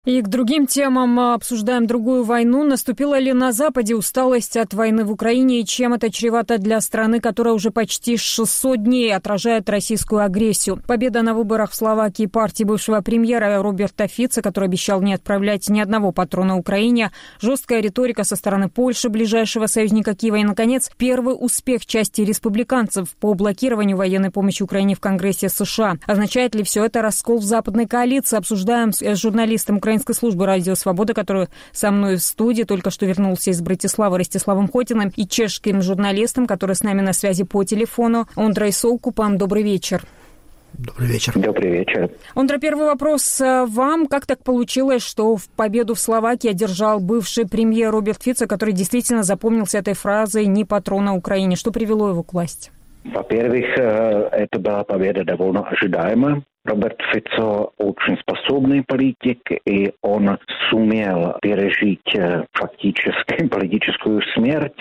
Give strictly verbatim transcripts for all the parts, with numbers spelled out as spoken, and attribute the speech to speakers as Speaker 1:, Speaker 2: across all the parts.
Speaker 1: И к другим темам обсуждаем другую войну. Наступила ли на Западе усталость от войны в Украине и чем это чревато для страны, которая уже почти шестьсот дней отражает российскую агрессию? Победа на выборах в Словакии партии бывшего премьера Роберта Фица, который обещал не отправлять ни одного патрона Украине, жесткая риторика со стороны Польши, ближайшего союзника Киева, и, наконец, первый успех части республиканцев по блокированию военной помощи Украине в Конгрессе США. Означает ли все это раскол в западной коалиции? Обсуждаем с журналистом Украины Украинской службы «Радио Свобода», который со мной в студии, только что вернулся из Братиславы, Ростиславом Хотиным, и чешским журналистом, который с нами на связи по телефону, Ондрей Солкупом. Добрый вечер.
Speaker 2: Добрый вечер.
Speaker 3: Добрый вечер.
Speaker 1: Ондра, первый вопрос вам. Как так получилось, что в победу в Словакии одержал бывший премьер Роберт Фица, который действительно запомнился этой фразой «ни патрона Украине»? Что привело его к власти?
Speaker 3: Во-первых, это была победа довольно ожидаемая. Роберт Фицо очень способный политик, и он сумел пережить фактически политическую смерть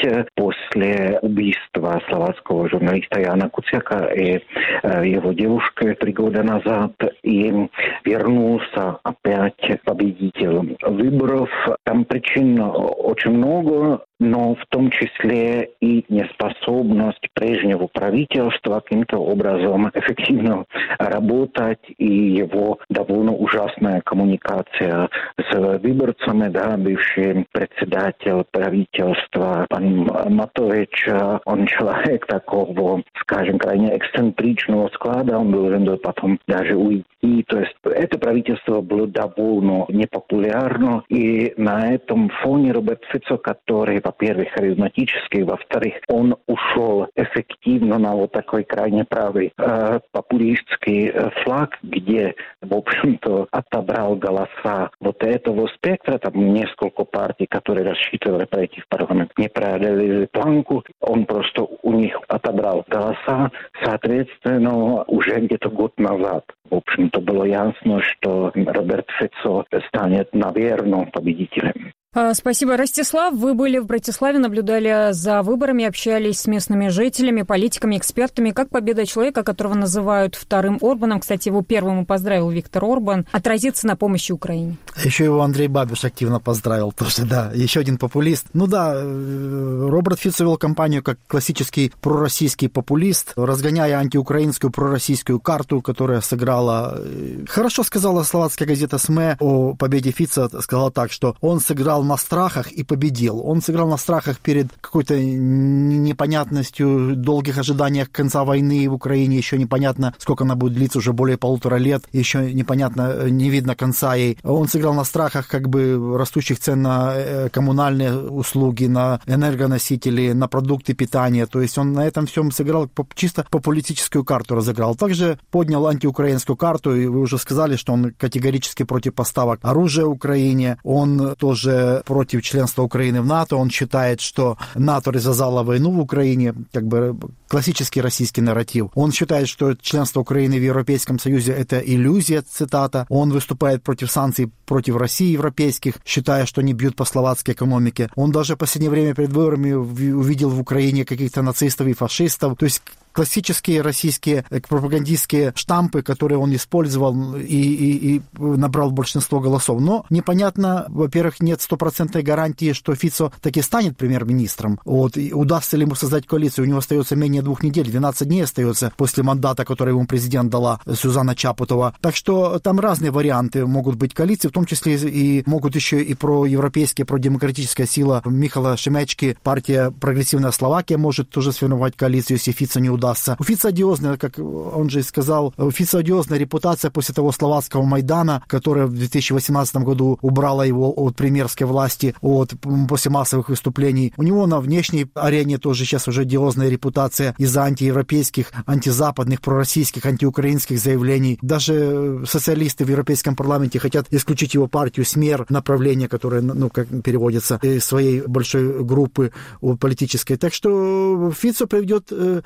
Speaker 3: после убийства словацкого журналиста Яна Куцяка и его девушки три года назад, и вернулся опять победителем выборов. Там причин очень много, но в том числе и неспособность прежнего правительства каким-то образом эффективно работать, и его довольно ужасная коммуникация с выборцами, да, бывший председатель правительства пан Матович, он человек такого, скажем, крайне эксцентричного склада, он должен был потом даже уйти, то есть это правительство было довольно непопулярно, и на этом фоне Роберт Фицо, который, во-первых, харизматический, во-вторых, он ушел эффективно на вот такой крайне правый э, популистский э, флаг, где, в общем-то, отобрал голоса вот этого спектра, там несколько партий, которые рассчитывали пройти в парламент, не преодолели планку, он просто у них отобрал голоса, соответственно, уже где-то год назад, в общем-то, было ясно, что Роберт Фицо станет, наверное, победителем.
Speaker 1: Спасибо, Ростислав. Вы были в Братиславе, наблюдали за выборами, общались с местными жителями, политиками, экспертами. Как победа человека, которого называют вторым Орбаном, кстати, его первым и поздравил Виктор Орбан, отразится на помощи Украине?
Speaker 2: Еще его Андрей Бабиш активно поздравил тоже, да. Еще один популист. Ну да, Роберт Фицо вел кампанию как классический пророссийский популист, разгоняя антиукраинскую пророссийскую карту, которая сыграла... Хорошо сказала словацкая газета СМЕ о победе Фицо, сказала так, что он сыграл на страхах и победил. Он сыграл на страхах перед какой-то непонятностью, долгих ожиданиях конца войны в Украине. Еще непонятно, сколько она будет длиться, уже более полутора лет. Еще непонятно, не видно конца ей. Он сыграл на страхах как бы растущих цен на коммунальные услуги, на энергоносители, на продукты питания. То есть он на этом всем сыграл, чисто популистическую карту разыграл. Также поднял антиукраинскую карту, и вы уже сказали, что он категорически против поставок оружия Украине. Он тоже против членства Украины в НАТО. Он считает, что НАТО развязало войну в Украине, как бы классический российский нарратив. Он считает, что членство Украины в Европейском Союзе – это иллюзия, цитата. Он выступает против санкций против России европейских, считая, что они бьют по словацкой экономике. Он даже в последнее время перед выборами увидел в Украине каких-то нацистов и фашистов. То есть классические российские пропагандистские штампы, которые он использовал и, и, и набрал большинство голосов. Но непонятно, во-первых, нет стопроцентной гарантии, что Фицо таки станет премьер-министром. Вот, и удастся ли ему создать коалицию? У него остается менее двух недель, двенадцать дней остается после мандата, который ему президент дала Сюзанна Чапутова. Так что там разные варианты могут быть коалиции, в том числе и могут еще и проевропейские, продемократическая сила Михала Шемечки, партия «Прогрессивная Словакия» может тоже сформировать коалицию, если Фицо не удастся. удастся. У Фицо одиозная, как он же и сказал, у Фицо одиозная репутация после того словацкого Майдана, которая в две тысячи восемнадцатом году убрала его от премьерской власти, от, после массовых выступлений. У него на внешней арене тоже сейчас уже одиозная репутация из-за антиевропейских, антизападных, пророссийских, антиукраинских заявлений. Даже социалисты в Европейском парламенте хотят исключить его партию СМЕР, направление, которое, ну, как переводится, из своей большой группы политической. Так что Фицо приведет, я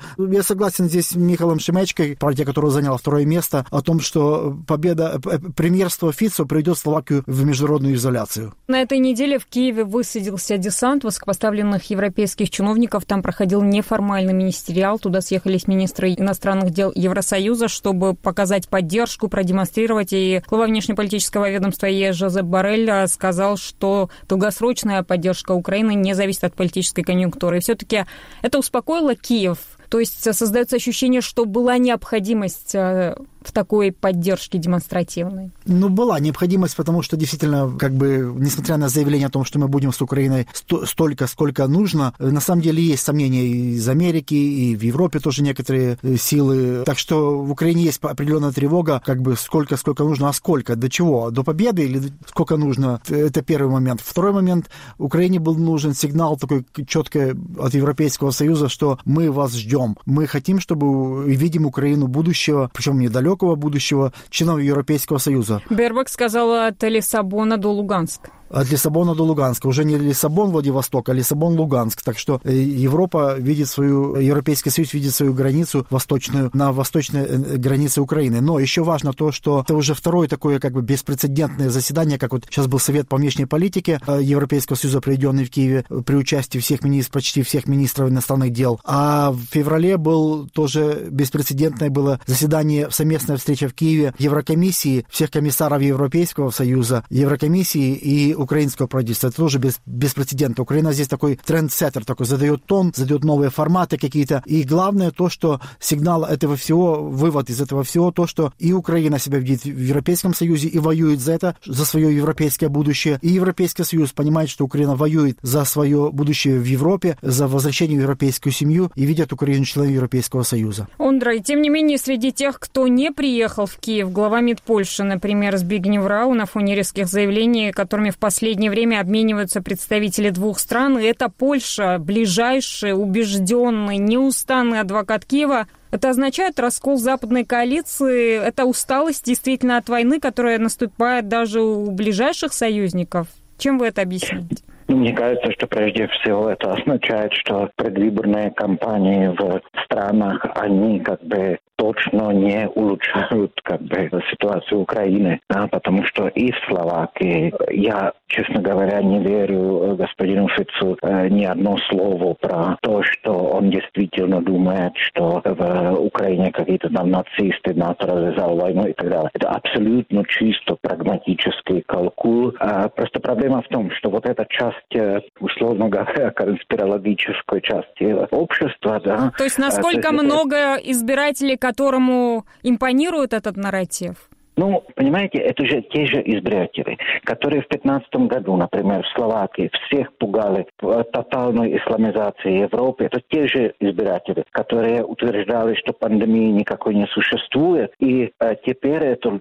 Speaker 2: согласен здесь с Михаилом Шемечкой, партия, которая заняла второе место, о том, что победа, премьерство Фицо приведет Словакию в международную изоляцию.
Speaker 1: На этой неделе в Киеве высадился десант высокопоставленных европейских чиновников. Там проходил неформальный министериал. Туда съехались министры иностранных дел Евросоюза, чтобы показать поддержку, продемонстрировать. И глава внешнеполитического ведомства ЕС Жозеп Боррель сказал, что долгосрочная поддержка Украины не зависит от политической конъюнктуры. И все-таки это успокоило Киев. То есть создается ощущение, что была необходимость в такой поддержке демонстративной?
Speaker 2: Ну, была необходимость, потому что действительно, как бы, несмотря на заявление о том, что мы будем с Украиной сто- столько, сколько нужно, на самом деле есть сомнения и из Америки, и в Европе тоже некоторые силы. Так что в Украине есть определенная тревога, как бы, сколько, сколько нужно, а сколько, до чего, до победы или сколько нужно. Это первый момент. Второй момент. Украине был нужен сигнал такой четкий от Европейского Союза, что мы вас ждем. Мы хотим, чтобы видим Украину будущего, причем недалекого будущего, членов Европейского Союза.
Speaker 1: Бербак сказала от Лиссабона до Луганска.
Speaker 2: От Лиссабона до Луганска. Уже не Лиссабон, Владивосток, а Лиссабон, Луганск. Так что Европа видит свою, Европейский Союз видит свою границу восточную, на восточной границе Украины. Но еще важно то, что это уже второе такое как бы беспрецедентное заседание, как вот сейчас был Совет по внешней политике Европейского Союза, проведенный в Киеве при участии всех министров, почти всех министров иностранных дел. А в феврале был тоже беспрецедентное было заседание, совместная встреча в Киеве Еврокомиссии, всех комиссаров Европейского Союза, Еврокомиссии и украинского правительства. Это тоже без, беспрецедентно. Украина здесь такой трендсеттер, такой задает тон, задает новые форматы какие-то. И главное то, что сигнал этого всего, вывод из этого всего, то, что и Украина себя видит в Европейском Союзе и воюет за это, за свое европейское будущее. И Европейский Союз понимает, что Украина воюет за свое будущее в Европе, за возвращение в европейскую семью и видят Украину членом Европейского Союза.
Speaker 1: Ондрай, тем не менее, среди тех, кто не приехал в Киев, глава МИД Польши, например, Збигнев Рау, на фоне резких заявлений, которыми в последнее время обмениваются представители двух стран. И это Польша, ближайший, убежденный, неустанный адвокат Киева. Это означает раскол западной коалиции? Это усталость действительно от войны, которая наступает даже у ближайших союзников? Чем вы это объясните?
Speaker 3: Ну, мне кажется, что прежде всего это означает, что предвыборные кампании в странах, они как бы точно не улучшают как бы ситуацию Украины, да, потому что и в Словакии, я, честно говоря, не верю господину Фицу э, ни одно слово про то, что он действительно думает, что в Украине какие-то там нацисты, НАТО развязал войну и так далее. Это абсолютно чисто прагматический калькул. А просто проблема в том, что вот эта часть, условно говоря, конспирологической части общества, да.
Speaker 1: То есть насколько то есть много это... избирателей, которому импонирует этот нарратив?
Speaker 3: Ну, понимаете, это же те же избиратели, которые в пятнадцатом году, например, в Словакии всех пугали тотальной исламизацией Европы. Это те же избиратели, которые утверждали, что пандемии никакой не существует. И э, теперь это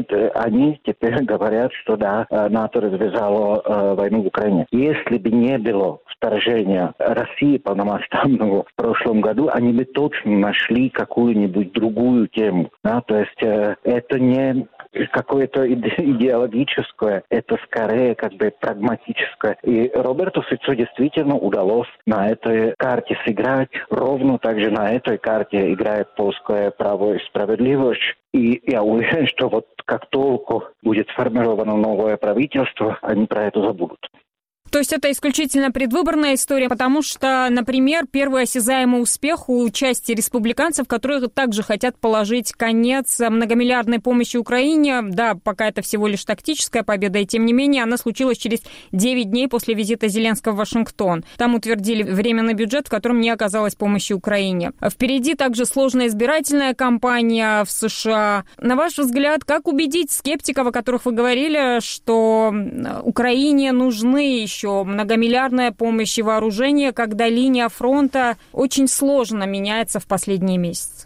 Speaker 3: они теперь говорят, что да, НАТО развязало э, войну в Украине. Если бы не было вторжения России полномасштабного в прошлом году, они бы точно нашли какую-нибудь другую тему. Да? То есть э, это не какое-то идеологическое, это скорее как бы прагматическое. И Роберту Фицу действительно удалось на этой карте сыграть. Ровно так же на этой карте играет польское право и справедливость. И я уверен, что вот как только будет сформировано новое правительство, они про это забудут.
Speaker 1: То есть это исключительно предвыборная история, потому что, например, первый осязаемый успех у части республиканцев, которые также хотят положить конец многомиллиардной помощи Украине. Да, пока это всего лишь тактическая победа, и тем не менее она случилась через девять дней после визита Зеленского в Вашингтон. Там утвердили временный бюджет, в котором не оказалось помощи Украине. Впереди также сложная избирательная кампания в США. На ваш взгляд, как убедить скептиков, о которых вы говорили, что Украине нужны еще многомиллиардная помощь и вооружение, когда линия фронта очень сложно меняется в последние месяцы?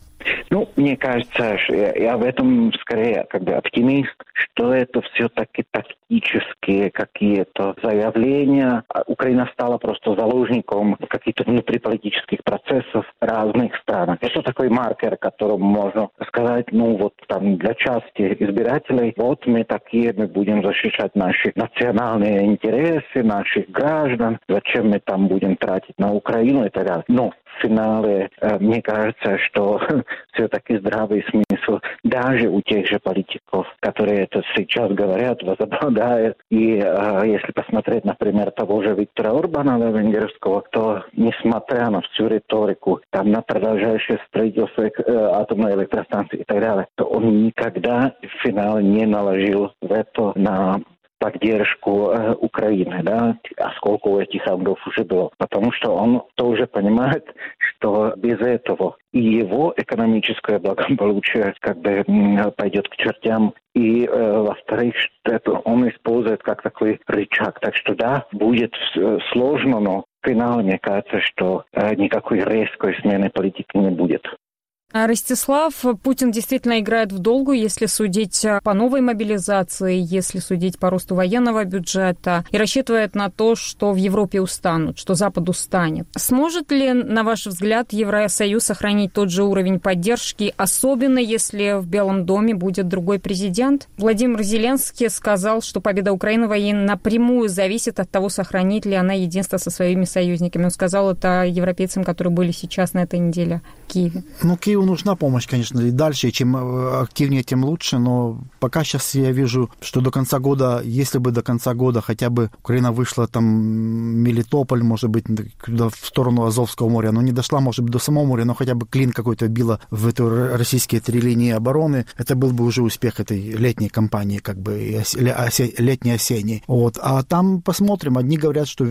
Speaker 3: Ну, мне кажется, я, я в этом скорее как бы оптимист, что это все-таки тактические какие-то заявления. Украина стала просто заложником каких-то внутриполитических процессов в разных странах. Это такой маркер, которым можно сказать, ну вот там для части избирателей, вот мы такие, мы будем защищать наши национальные интересы, наших граждан, зачем мы там будем тратить на Украину и так далее. Но финале, мне кажется, что все-таки здравый смысл даже у тех же политиков, которые это сейчас говорят, возобладает. И э, если посмотреть, например, того же Виктора Орбана венгерского, то, несмотря на всю риторику, там, на продолжающее строительство э, атомной электростанции и так далее, то он никогда в финале не наложил вето на поддержку э, Украины, да, а сколько у этих шагов уже было. Потому что он тоже понимает, что без этого и его экономическое благополучие как бы пойдет к чертям. И, э, во-вторых, это он использует как такой рычаг. Так что да, будет сложно, но в финале мне кажется, что э, никакой резкой смены политики не будет.
Speaker 1: Ростислав, Путин действительно играет в долгую, если судить по новой мобилизации, если судить по росту военного бюджета, и рассчитывает на то, что в Европе устанут, что Запад устанет. Сможет ли, на ваш взгляд, Евросоюз сохранить тот же уровень поддержки, особенно если в Белом доме будет другой президент? Владимир Зеленский сказал, что победа Украины в войне напрямую зависит от того, сохранит ли она единство со своими союзниками. Он сказал это европейцам, которые были сейчас на этой неделе в Киеве.
Speaker 2: Ну, Киеву нужна помощь, конечно, и дальше, и чем активнее, тем лучше, но пока сейчас я вижу, что до конца года, если бы до конца года хотя бы Украина вышла там Мелитополь, может быть, в сторону Азовского моря, но не дошла, может быть, до самого моря, но хотя бы клин какой-то била в эту российские три линии обороны, это был бы уже успех этой летней кампании, как бы летней-осенней. Вот. А там посмотрим. Одни говорят, что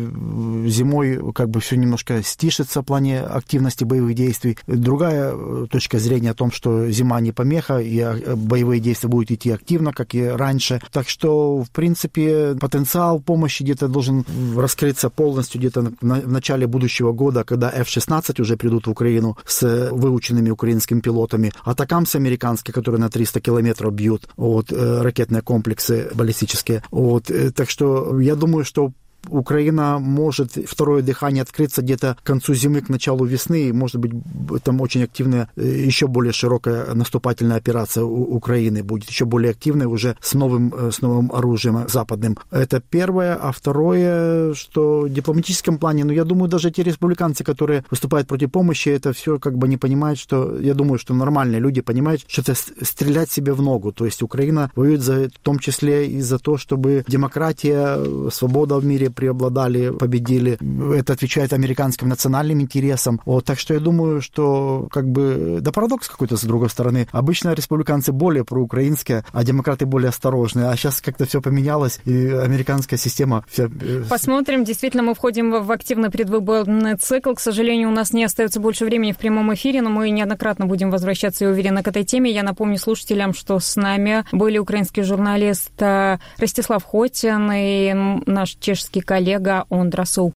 Speaker 2: зимой как бы все немножко стишится в плане активности боевых действий. Другая точка зрения о том, что зима не помеха, и боевые действия будут идти активно, как и раньше. Так что, в принципе, потенциал помощи где-то должен раскрыться полностью где-то в начале будущего года, когда эф шестнадцать уже придут в Украину с выученными украинскими пилотами, атакамсы американские, которые на триста километров бьют, вот, ракетные комплексы баллистические. Вот, так что я думаю, что Украина может второе дыхание открыться где-то к концу зимы, к началу весны, и, может быть, там очень активная, еще более широкая наступательная операция у Украины будет, еще более активная уже с новым, с новым оружием западным. Это первое. А второе, что в дипломатическом плане, ну, я думаю, даже те республиканцы, которые выступают против помощи, это все как бы не понимают, что, я думаю, что нормальные люди понимают, что это стрелять себе в ногу. То есть Украина воюет за, в том числе и за то, чтобы демократия, свобода в мире преобладали, победили. Это отвечает американским национальным интересам. Вот, так что я думаю, что как бы, да, парадокс какой-то с другой стороны. Обычно республиканцы более проукраинские, а демократы более осторожные. А сейчас как-то все поменялось, и американская система вся...
Speaker 1: Посмотрим. Действительно, мы входим в активный предвыборный цикл. К сожалению, у нас не остается больше времени в прямом эфире, но мы неоднократно будем возвращаться, я уверена, к этой теме. Я напомню слушателям, что с нами были украинский журналист Ростислав Хотин и наш чешский коллега Ондрасов.